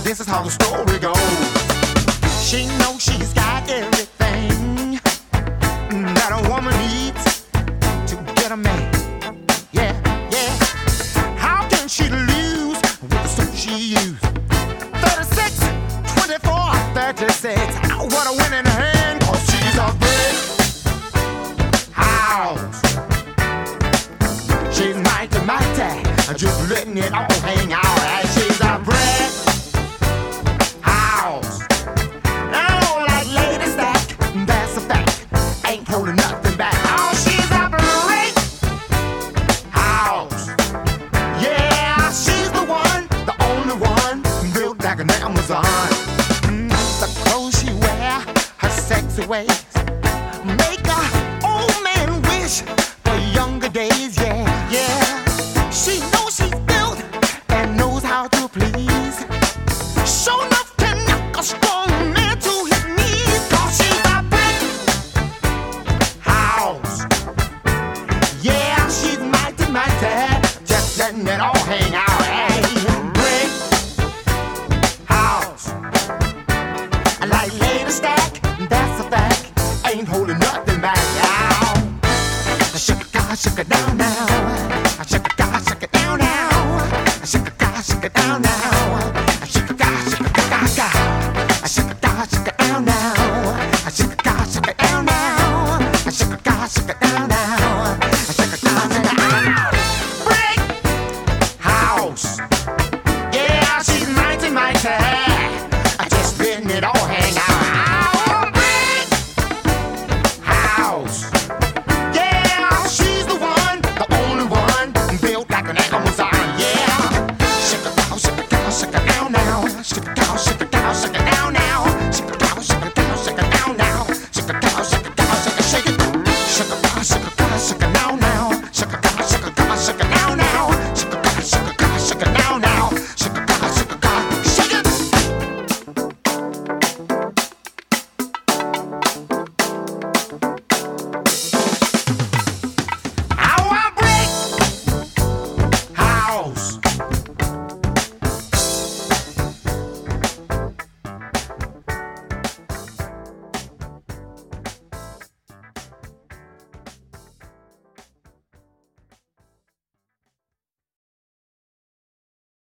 This is how the story goes. She knows she's got everything that a woman needs to get a man. Yeah, yeah. How can she lose with the suit she used? 36, 24, 36. What a winning hand, 'cause she's a brick house. She's mighty, mighty, just letting it all hang out. And she's a brick house. Oh, like Lady Stack, that's a fact. Ain't holding nothing back. Oh, she's a brick house. Yeah, she's the one, the only one, built like an Amazon. The clothes she wear, her sexy ways, make a old man wish for younger days. Yeah, yeah. She knows she's built and knows how to please. Sure enough can knock a strong man to his knees. 'Cause she's a brick house. Yeah, she's mighty, mighty, just letting it all hang out. Hey, brick house. Like Lady Stack, that's a fact. Ain't holding nothing back now. Shake it down now. Shake it down now. Shake it down now. Shake it down now. Shake it down now. Shake it down now. Shake it down now. Brick house. Yeah, she's mighty, mighty. Just letting it all hang out. Brick house. Yeah, she's the one, the only one, built like an Amazon. Yeah, shake it down now. Shake it down.